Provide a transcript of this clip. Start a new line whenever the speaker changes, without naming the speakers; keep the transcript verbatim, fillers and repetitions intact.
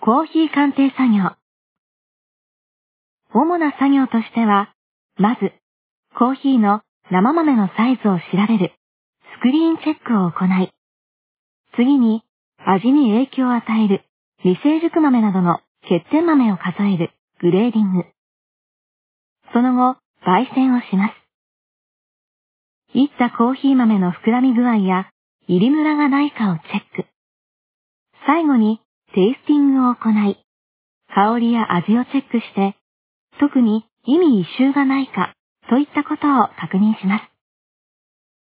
コーヒー鑑定作業。主な作業としては、まず、コーヒーの生豆のサイズを調べるスクリーンチェックを行い、次に味に影響を与える未成熟豆などの欠点豆を数えるグレーディング。その後、焙煎をします。いったコーヒー豆の膨らみ具合や入りムラがないかをチェック。最後にテイスティングを行い、香りや味をチェックして、特に意味異臭がないかといったことを確認します。